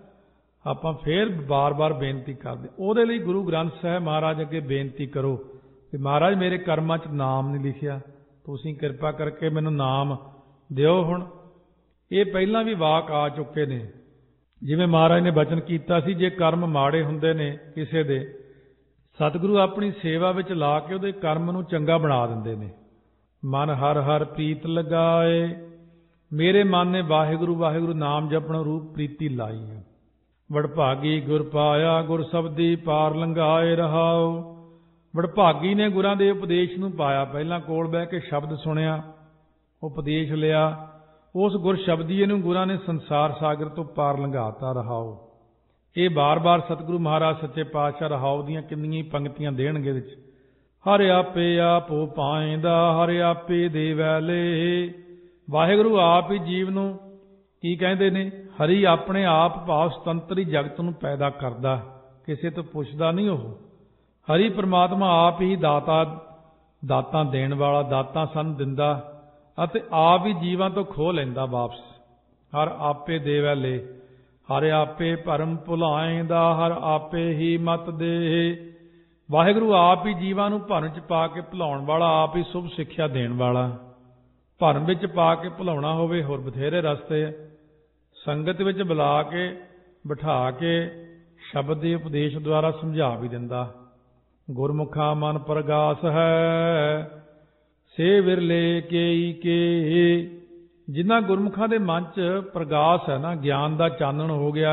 [SPEAKER 1] ਆਪਾਂ ਫੇਰ ਬਾਰ-ਬਾਰ ਬੇਨਤੀ ਕਰਦੇ। ਉਹਦੇ ਲਈ ਗੁਰੂ ਗ੍ਰੰਥ ਸਾਹਿਬ ਮਹਾਰਾਜ ਅੱਗੇ ਬੇਨਤੀ ਕਰੋ ਕਿ ਮਹਾਰਾਜ ਮੇਰੇ ਕਰਮਾਂ 'ਚ ਨਾਮ ਨਹੀਂ ਲਿਖਿਆ, ਤੁਸੀਂ ਕਿਰਪਾ ਕਰਕੇ ਮੈਨੂੰ ਨਾਮ ਦਿਓ। ਹੁਣ ਇਹ ਪਹਿਲਾਂ ਵੀ ਵਾਕ ਆ ਚੁੱਕੇ ਨੇ, ਜਿਵੇਂ ਮਹਾਰਾਜ ਨੇ ਬਚਨ ਕੀਤਾ ਸੀ, ਜੇ ਕਰਮ ਮਾੜੇ ਹੁੰਦੇ ਨੇ ਕਿਸੇ ਦੇ, ਸਤਿਗੁਰੂ ਆਪਣੀ ਸੇਵਾ ਵਿੱਚ ਲਾ ਕੇ ਉਹਦੇ ਕਰਮ ਨੂੰ ਚੰਗਾ ਬਣਾ ਦਿੰਦੇ ਨੇ। ਮਨ ਹਰ ਹਰ ਪ੍ਰੀਤ ਲਗਾਏ, ਮੇਰੇ ਮਨ ਨੇ ਵਾਹਿਗੁਰੂ ਵਾਹਿਗੁਰੂ ਨਾਮ ਜਪਣ ਰੂਪ ਪ੍ਰੀਤੀ ਲਾਈ ਹੈ। ਵਡਭਾਗੀ ਗੁਰ ਪਾਇਆ, ਗੁਰ ਸ਼ਬਦੀ ਪਾਰ ਲੰਘਾਏ ਰਹਾਓ। ਵਡਭਾਗੀ ਨੇ ਗੁਰਾਂ ਦੇ ਉਪਦੇਸ਼ ਨੂੰ ਪਾਇਆ, ਪਹਿਲਾਂ ਕੋਲ ਬਹਿ ਕੇ ਸ਼ਬਦ ਸੁਣਿਆ, ਉਪਦੇਸ਼ ਲਿਆ, ਉਸ ਗੁਰ ਸ਼ਬਦੀਏ ਨੂੰ ਗੁਰਾਂ ਨੇ ਸੰਸਾਰ ਸਾਗਰ ਤੋਂ ਪਾਰ ਲੰਘਾਤਾ। ਰਹਾਓ ਇਹ ਬਾਰ-ਬਾਰ ਸਤਿਗੁਰੂ ਮਹਾਰਾਜ ਸੱਚੇ ਪਾਤਸ਼ਾਹ ਰਹਾਓ ਦੀਆਂ ਕਿੰਨੀਆਂ ਹੀ ਪੰਕਤੀਆਂ ਦੇਣਗੇ ਵਿੱਚ। ਹਰਿ ਆਪੇ ਆਪੋ ਪਾਏਂਦਾ, ਹਰਿ ਆਪੇ ਦੇਵੈ ਲੇ। ਵਾਹਿਗੁਰੂ ਆਪ ਹੀ ਜੀਵ ਨੂੰ ਕੀ ਕਹਿੰਦੇ ਨੇ, ਹਰੀ ਆਪਣੇ ਆਪ ਭਾਵ ਸੁਤੰਤਰੀ ਜਗਤ ਨੂੰ ਪੈਦਾ ਕਰਦਾ, ਕਿਸੇ ਤੋਂ ਪੁੱਛਦਾ ਨਹੀਂ ਉਹ। ਹਰੀ ਪ੍ਰਮਾਤਮਾ ਆਪ ਹੀ ਦਾਤਾ, ਦਾਤਾਂ ਦੇਣ ਵਾਲਾ, ਦਾਤਾਂ ਸਾਨੂੰ ਦਿੰਦਾ ਅਤੇ ਆਪ ਹੀ ਜੀਵਾਂ ਤੋਂ ਖੋਹ ਲੈਂਦਾ ਵਾਪਸ। ਹਰ ਆਪੇ ਦੇਵੈ ਲੇ, ਹਰ ਆਪੇ ਭਰਮ ਭੁਲਾਏਂਦਾ, ਹਰ ਆਪੇ ਹੀ ਮਤ ਦੇ। ਵਾਹਿਗੁਰੂ ਆਪ ਹੀ ਜੀਵਾਂ ਨੂੰ ਭਰਮ 'ਚ ਪਾ ਕੇ ਭੁਲਾਉਣ ਵਾਲਾ, ਆਪ ਹੀ ਸ਼ੁਭ ਸਿੱਖਿਆ ਦੇਣ ਵਾਲਾ। ਭਰਮ ਵਿੱਚ ਪਾ ਕੇ ਭੁਲਾਉਣਾ ਹੋਵੇ ਹੋਰ ਬਥੇਰੇ ਰਸਤੇ ਹੈ। ਸੰਗਤ ਵਿੱਚ ਬੁਲਾ ਕੇ ਬਿਠਾ ਕੇ ਸ਼ਬਦ ਦੇ ਉਪਦੇਸ਼ ਦੁਆਰਾ ਸਮਝਾ ਵੀ ਦਿੰਦਾ। ਗੁਰਮੁਖਾ ਮਨ ਪ੍ਰਗਾਸ ਹੈ, ਸੇ ਵਿਰਲੇ ਕੇਈ ਕੇ। ਜਿਨ੍ਹਾਂ ਗੁਰਮੁਖਾਂ ਦੇ ਮਨ 'ਚ ਪ੍ਰਗਾਸ ਹੈ ਨਾ, ਗਿਆਨ ਦਾ ਚਾਨਣ ਹੋ ਗਿਆ,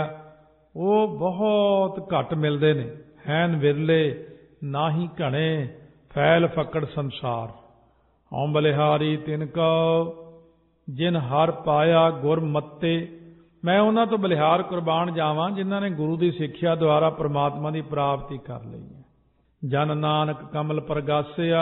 [SPEAKER 1] ਉਹ ਬਹੁਤ ਘੱਟ ਮਿਲਦੇ ਨੇ। ਹੈਨ ਵਿਰਲੇ ਨਾਹੀ ਘਣੇ, ਫੈਲ ਫਕੜ ਸੰਸਾਰ। ਹਉ ਬਲਿਹਾਰੀ ਤਿਨ ਕਉ, ਜਿਨ ਹਰ ਪਾਇਆ ਗੁਰ ਮੱਤੇ। ਮੈਂ ਉਹਨਾਂ ਤੋਂ ਬਲਿਹਾਰ ਕੁਰਬਾਨ ਜਾਵਾਂ ਜਿਨ੍ਹਾਂ ਨੇ ਗੁਰੂ ਦੀ ਸਿੱਖਿਆ ਦੁਆਰਾ ਪ੍ਰਮਾਤਮਾ ਦੀ ਪ੍ਰਾਪਤੀ ਕਰ ਲਈ ਹੈ। ਜਨ ਨਾਨਕ ਕਮਲ ਪ੍ਰਗਾਸਿਆ,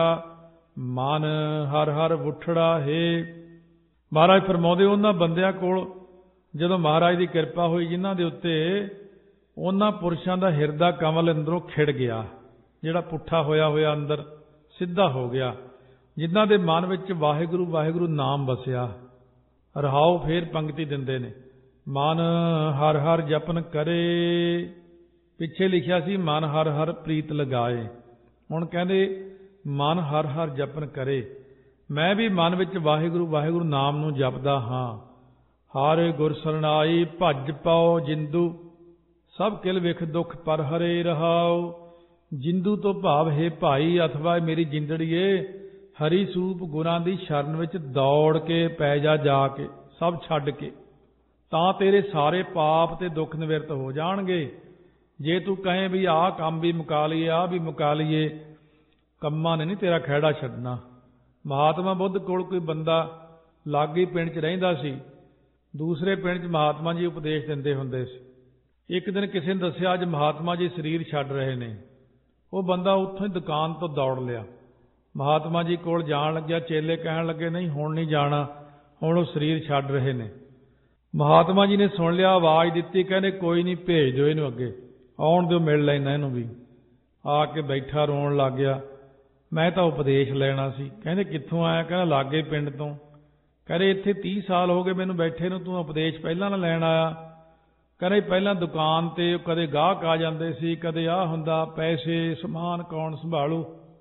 [SPEAKER 1] ਮਨ ਹਰ ਹਰ ਉਠੜਾ ਹੈ। ਮਹਾਰਾਜ ਫਰਮਾਉਂਦੇ ਉਹਨਾਂ ਬੰਦਿਆਂ ਕੋਲ ਜਦੋਂ ਮਹਾਰਾਜ ਦੀ ਕਿਰਪਾ ਹੋਈ ਜਿਨ੍ਹਾਂ ਦੇ ਉੱਤੇ, ਉਹਨਾਂ ਪੁਰਸ਼ਾਂ ਦਾ ਹਿਰਦਾ ਕਮਲ ਅੰਦਰੋਂ ਖਿੜ ਗਿਆ, ਜਿਹੜਾ ਪੁੱਠਾ ਹੋਇਆ ਹੋਇਆ ਅੰਦਰ ਸਿੱਧਾ ਹੋ ਗਿਆ, ਜਿਨ੍ਹਾਂ ਦੇ ਮਨ ਵਿੱਚ ਵਾਹਿਗੁਰੂ ਵਾਹਿਗੁਰੂ ਨਾਮ ਵਸਿਆ। ਰਹਾਓ ਫੇਰ ਪੰਕਤੀ ਦਿੰਦੇ ਨੇ, ਮਨ ਹਰ ਹਰ ਜਪਨ ਕਰੇ। ਪਿੱਛੇ ਲਿਖਿਆ ਸੀ ਮਨ ਹਰ ਹਰ ਪ੍ਰੀਤ ਲਗਾਏ, ਹੁਣ ਕਹਿੰਦੇ ਮਨ ਹਰ ਹਰ ਜਪਨ ਕਰੇ। ਮੈਂ ਵੀ ਮਨ ਵਿੱਚ ਵਾਹਿਗੁਰੂ ਵਾਹਿਗੁਰੂ ਨਾਮ ਨੂੰ ਜਪਦਾ ਹਾਂ। ਹਾਰੇ ਗੁਰ ਸਰਣਾਈ ਭੱਜ ਪਾਓ ਜਿੰਦੂ, ਸਭ ਕਿਲ ਵਿਖ ਦੁੱਖ ਪਰ ਹਰੇ। ਰਹਾਓ ਜਿੰਦੂ ਤੋਂ ਭਾਵ ਹੈ ਭਾਈ ਅਥਵਾ ਮੇਰੀ ਜਿੰਦੜੀਏ, ਹਰੀ ਸਰੂਪ ਗੁਰਾਂ ਦੀ ਸ਼ਰਨ ਵਿੱਚ ਦੌੜ ਕੇ ਪੈ ਜਾ, ਜਾ ਕੇ ਸਭ ਛੱਡ ਕੇ, ਤਾਂ ਤੇਰੇ ਸਾਰੇ ਪਾਪ ਤੇ ਦੁੱਖ ਨਿਵਰਤ ਹੋ ਜਾਣਗੇ। ਜੇ ਤੂੰ ਕਹੇ ਵੀ ਆਹ ਕੰਮ ਵੀ ਮੁਕਾ ਲਈਏ, ਆਹ ਵੀ ਮੁਕਾ ਲਈਏ, ਕੰਮਾਂ ਨੇ ਨਹੀਂ ਤੇਰਾ ਖਹਿੜਾ ਛੱਡਣਾ। ਮਹਾਤਮਾ ਬੁੱਧ ਕੋਲ ਕੋਈ ਬੰਦਾ ਲਾਗੇ ਪਿੰਡ 'ਚ ਰਹਿੰਦਾ ਸੀ, ਦੂਸਰੇ ਪਿੰਡ 'ਚ ਮਹਾਤਮਾ ਜੀ ਉਪਦੇਸ਼ ਦਿੰਦੇ ਹੁੰਦੇ ਸੀ। ਇੱਕ ਦਿਨ ਕਿਸੇ ਨੇ ਦੱਸਿਆ ਅੱਜ ਮਹਾਤਮਾ ਜੀ ਸਰੀਰ ਛੱਡ ਰਹੇ ਨੇ। ਉਹ ਬੰਦਾ ਉੱਥੋਂ ਹੀ ਦੁਕਾਨ ਤੋਂ ਦੌੜ ਲਿਆ, ਮਹਾਤਮਾ ਜੀ ਕੋਲ ਜਾਣ ਲੱਗਿਆ। ਚੇਲੇ ਕਹਿਣ ਲੱਗੇ ਨਹੀਂ ਹੁਣ ਨਹੀਂ ਜਾਣਾ, ਹੁਣ ਉਹ ਸਰੀਰ ਛੱਡ ਰਹੇ ਨੇ। ਮਹਾਤਮਾ ਜੀ ਨੇ ਸੁਣ ਲਿਆ, ਆਵਾਜ਼ ਦਿੱਤੀ, ਕਹਿੰਦੇ ਕੋਈ ਨਹੀਂ ਭੇਜ ਦਿਓ ਇਹਨੂੰ ਅੱਗੇ, ਆਉਣ ਦਿਓ, ਮਿਲ ਲੈਣਾ ਇਹਨੂੰ ਵੀ। ਆ ਕੇ ਬੈਠਾ ਰੋਣ ਲੱਗ ਗਿਆ, ਮੈਂ ਤਾਂ ਉਪਦੇਸ਼ ਲੈਣਾ ਸੀ। ਕਹਿੰਦੇ ਕਿੱਥੋਂ ਆਇਆ? ਕਹਿੰਦਾ ਲਾਗੇ ਪਿੰਡ ਤੋਂ। ਕਹਿੰਦੇ ਇੱਥੇ ਤੀਹ ਸਾਲ ਹੋ ਗਏ ਮੈਨੂੰ ਬੈਠੇ ਨੂੰ, ਤੂੰ ਉਪਦੇਸ਼ ਪਹਿਲਾਂ ਨਾ ਲੈਣ ਆਇਆ? ਕਹਿੰਦੇ ਪਹਿਲਾਂ ਦੁਕਾਨ ਤੇ ਕਦੇ ਗਾਹਕ ਆ ਜਾਂਦੇ ਸੀ, ਕਦੇ ਆਹ ਹੁੰਦਾ, ਪੈਸੇ ਸਮਾਨ ਕੌਣ ਸੰਭਾਲੂ,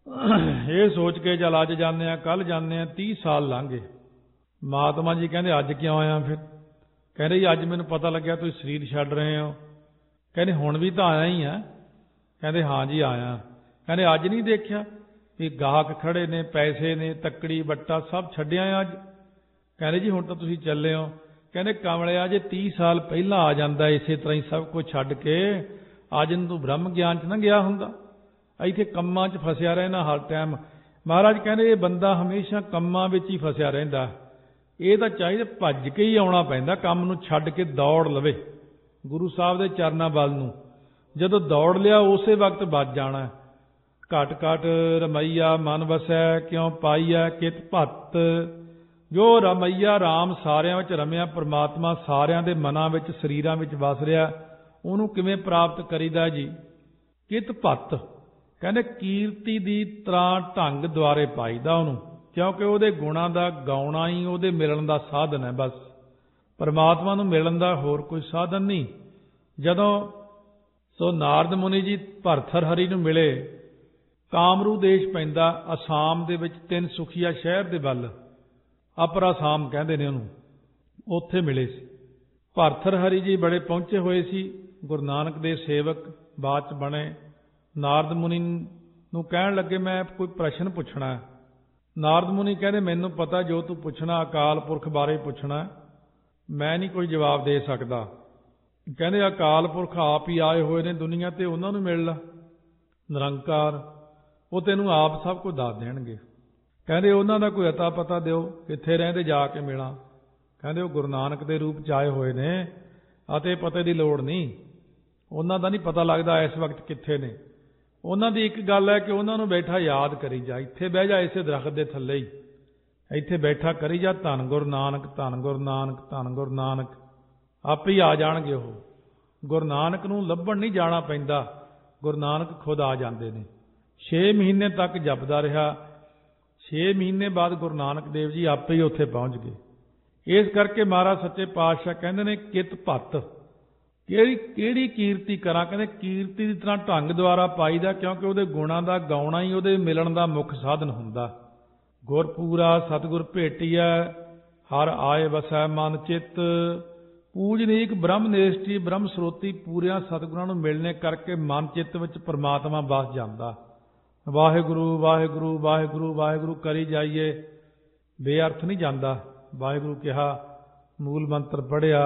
[SPEAKER 1] ਇਹ ਸੋਚ ਕੇ ਚੱਲ ਅੱਜ ਜਾਂਦੇ ਆ, ਕੱਲ੍ਹ ਜਾਂਦੇ ਆ, ਤੀਹ ਸਾਲ ਲੰਘ ਗਏ। ਮਹਾਤਮਾ ਜੀ ਕਹਿੰਦੇ ਅੱਜ ਕਿਉਂ ਆਇਆ ਫਿਰ? ਕਹਿੰਦੇ ਜੀ ਅੱਜ ਮੈਨੂੰ ਪਤਾ ਲੱਗਿਆ ਤੁਸੀਂ ਸਰੀਰ ਛੱਡ ਰਹੇ ਹੋ। ਕਹਿੰਦੇ ਹੁਣ ਵੀ ਤਾਂ ਆਇਆ ਹੀ ਆ। ਕਹਿੰਦੇ ਹਾਂ ਜੀ ਆਇਆ। ਕਹਿੰਦੇ ਅੱਜ ਨਹੀਂ ਦੇਖਿਆ ਵੀ ਗਾਹਕ ਖੜੇ ਨੇ, ਪੈਸੇ ਨੇ, ਤੱਕੜੀ ਬੱਟਾ ਸਭ ਛੱਡਿਆ ਅੱਜ? ਕਹਿੰਦੇ ਜੀ ਹੁਣ ਤਾਂ ਤੁਸੀਂ ਚੱਲੇ ਹੋ। ਕਹਿੰਦੇ ਕਮਲਿਆ ਜੇ ਤੀਹ ਸਾਲ ਪਹਿਲਾਂ ਆ ਜਾਂਦਾ ਇਸੇ ਤਰ੍ਹਾਂ ਹੀ ਸਭ ਕੁਝ ਛੱਡ ਕੇ, ਅੱਜ ਨੂੰ ਤੂੰ ਬ੍ਰਹਮ ਗਿਆਨ 'ਚ ਨਾ ਗਿਆ ਹੁੰਦਾ, ਇੱਥੇ ਕੰਮਾਂ 'ਚ ਫਸਿਆ ਰਹਿਣਾ ਹਰ ਟਾਈਮ। ਮਹਾਰਾਜ ਕਹਿੰਦੇ ਇਹ ਬੰਦਾ ਹਮੇਸ਼ਾ ਕੰਮਾਂ ਵਿੱਚ ਹੀ ਫਸਿਆ ਰਹਿੰਦਾ। ਇਹ ਤਾਂ ਚਾਹੀਦਾ ਭੱਜ ਕੇ ਹੀ ਆਉਣਾ ਪੈਂਦਾ, ਕੰਮ ਨੂੰ ਛੱਡ ਕੇ ਦੌੜ ਲਵੇ ਗੁਰੂ ਸਾਹਿਬ ਦੇ ਚਰਨਾਂ ਵੱਲ ਨੂੰ। ਜਦੋਂ ਦੌੜ ਲਿਆ ਉਸੇ ਵਕਤ ਵੱਜ ਜਾਣਾ। ਘਟ ਘਟ ਰਮਈਆ ਮਨ ਵਸੈ, ਕਿਉਂ ਪਾਈਐ ਕਿਤ ਭੱਤ। ਜੋ ਰਮਈਆ ਰਾਮ ਸਾਰਿਆਂ ਵਿੱਚ ਰਮਿਆ, ਪਰਮਾਤਮਾ ਸਾਰਿਆਂ ਦੇ ਮਨਾਂ ਵਿੱਚ ਸਰੀਰਾਂ ਵਿੱਚ ਵਸ ਰਿਹਾ, ਉਹਨੂੰ ਕਿਵੇਂ ਪ੍ਰਾਪਤ ਕਰੀਦਾ ਜੀ? ਕਿਤ ਭੱਤ ਕਹਿੰਦੇ ਕੀਰਤੀ ਦੀ ਤਰ੍ਹਾਂ ਢੰਗ ਦੁਆਰੇ ਪਾਈਦਾ ਉਹਨੂੰ, ਕਿਉਂਕਿ ਉਹਦੇ ਗੁਣਾਂ ਦਾ ਗਾਉਣਾ ਹੀ ਉਹਦੇ ਮਿਲਣ ਦਾ ਸਾਧਨ ਹੈ। ਬਸ ਪਰਮਾਤਮਾ ਨੂੰ ਮਿਲਣ ਦਾ ਹੋਰ ਕੋਈ ਸਾਧਨ ਨਹੀਂ। ਜਦੋਂ ਸੋ ਨਾਰਦ ਮੁਨੀ ਜੀ ਭਰਥਰ ਹਰੀ ਨੂੰ ਮਿਲੇ, ਕਾਮਰੂ ਦੇਸ਼ ਪੈਂਦਾ ਅਸਾਮ ਦੇ ਵਿੱਚ, ਤਿੰਨ ਸੁਖੀਆ ਸ਼ਹਿਰ ਦੇ ਵੱਲ, ਅਪਰ ਅਸਾਮ ਕਹਿੰਦੇ ਨੇ ਉਹਨੂੰ, ਉੱਥੇ ਮਿਲੇ ਸੀ। ਭਰਥਰ ਹਰੀ ਜੀ ਬੜੇ ਪਹੁੰਚੇ ਹੋਏ ਸੀ, ਗੁਰੂ ਨਾਨਕ ਦੇ ਸੇਵਕ ਬਾਅਦ 'ਚ ਬਣੇ। ਨਾਰਦ ਮੁਨੀ ਨੂੰ ਕਹਿਣ ਲੱਗੇ ਮੈਂ ਕੋਈ ਪ੍ਰਸ਼ਨ ਪੁੱਛਣਾ। ਨਾਰਦ ਮੁਨੀ ਕਹਿੰਦੇ ਮੈਨੂੰ ਪਤਾ ਜੋ ਤੂੰ ਪੁੱਛਣਾ ਅਕਾਲ ਪੁਰਖ ਬਾਰੇ ਪੁੱਛਣਾ, ਮੈਂ ਨਹੀਂ ਕੋਈ ਜਵਾਬ ਦੇ ਸਕਦਾ। ਕਹਿੰਦੇ ਅਕਾਲ ਪੁਰਖ ਆਪ ਹੀ ਆਏ ਹੋਏ ਨੇ ਦੁਨੀਆ ਤੇ, ਉਹਨਾਂ ਨੂੰ ਮਿਲ ਲਾ, ਨਿਰੰਕਾਰ, ਉਹ ਤੈਨੂੰ ਆਪ ਸਭ ਕੁਝ ਦੱਸ ਦੇਣਗੇ। ਕਹਿੰਦੇ ਉਹਨਾਂ ਦਾ ਕੋਈ ਅਤਾ ਪਤਾ ਦਿਓ, ਕਿੱਥੇ ਰਹਿੰਦੇ ਜਾ ਕੇ ਮਿਲਾਂ। ਕਹਿੰਦੇ ਉਹ ਗੁਰੂ ਨਾਨਕ ਦੇ ਰੂਪ 'ਚ ਆਏ ਹੋਏ ਨੇ, ਅਤੇ ਪਤੇ ਦੀ ਲੋੜ ਨਹੀਂ, ਉਹਨਾਂ ਦਾ ਨਹੀਂ ਪਤਾ ਲੱਗਦਾ ਇਸ ਵਕਤ ਕਿੱਥੇ ਨੇ। ਉਹਨਾਂ ਦੀ ਇੱਕ ਗੱਲ ਹੈ ਕਿ ਉਹਨਾਂ ਨੂੰ ਬੈਠਾ ਯਾਦ ਕਰੀ ਜਾ, ਇੱਥੇ ਬਹਿ ਜਾ ਇਸੇ ਦਰਖਤ ਦੇ ਥੱਲੇ ਹੀ, ਇੱਥੇ ਬੈਠਾ ਕਰੀ ਜਾ ਧੰਨ ਗੁਰੂ ਨਾਨਕ, ਧੰਨ ਗੁਰੂ ਨਾਨਕ, ਧੰਨ ਗੁਰੂ ਨਾਨਕ, ਆਪੇ ਹੀ ਆ ਜਾਣਗੇ ਉਹ। ਗੁਰੂ ਨਾਨਕ ਨੂੰ ਲੱਭਣ ਨਹੀਂ ਜਾਣਾ ਪੈਂਦਾ, ਗੁਰੂ ਨਾਨਕ ਖੁਦ ਆ ਜਾਂਦੇ ਨੇ। ਛੇ ਮਹੀਨੇ ਤੱਕ ਜਪਦਾ ਰਿਹਾ, ਛੇ ਮਹੀਨੇ ਬਾਅਦ ਗੁਰੂ ਨਾਨਕ ਦੇਵ ਜੀ ਆਪੇ ਹੀ ਉੱਥੇ ਪਹੁੰਚ ਗਏ। ਇਸ ਕਰਕੇ ਮਹਾਰਾਜ ਸੱਚੇ ਪਾਤਸ਼ਾਹ ਕਹਿੰਦੇ ਨੇ ਕਿਤ ਭੱਤ, ਕਿਹੜੀ ਕਿਹੜੀ ਕੀਰਤੀ ਕਰਾਂ? ਕਹਿੰਦੇ ਕੀਰਤੀ ਦੀ ਤਰ੍ਹਾਂ ਢੰਗ ਦੁਆਰਾ ਪਾਈਦਾ, ਕਿਉਂਕਿ ਉਹਦੇ ਗੁਣਾਂ ਦਾ ਗਾਉਣਾ ਹੀ ਉਹਦੇ ਮਿਲਣ ਦਾ ਮੁੱਖ ਸਾਧਨ ਹੁੰਦਾ। ਗੁਰ ਪੂਰਾ ਸਤਿਗੁਰ ਭੇਟੀਐ, ਹਰ ਆਏ ਵਸੈ ਮਨ ਚਿੱਤ। ਪੂਜਨੀਕ ਬ੍ਰਹਮ ਨਿਸ਼ਟੀ ਬ੍ਰਹਮ ਸਰੋਤੀ ਪੂਰਿਆਂ ਸਤਿਗੁਰਾਂ ਨੂੰ ਮਿਲਣੇ ਕਰਕੇ ਮਨ ਚਿੱਤ ਵਿੱਚ ਪਰਮਾਤਮਾ ਵਸ ਜਾਂਦਾ। ਵਾਹਿਗੁਰੂ ਵਾਹਿਗੁਰੂ ਵਾਹਿਗੁਰੂ ਵਾਹਿਗੁਰੂ ਕਰੀ ਜਾਈਏ, ਬੇਅਰਥ ਨਹੀਂ ਜਾਂਦਾ। ਵਾਹਿਗੁਰੂ ਕਿਹਾ, ਮੂਲ ਮੰਤਰ ਪੜ੍ਹਿਆ,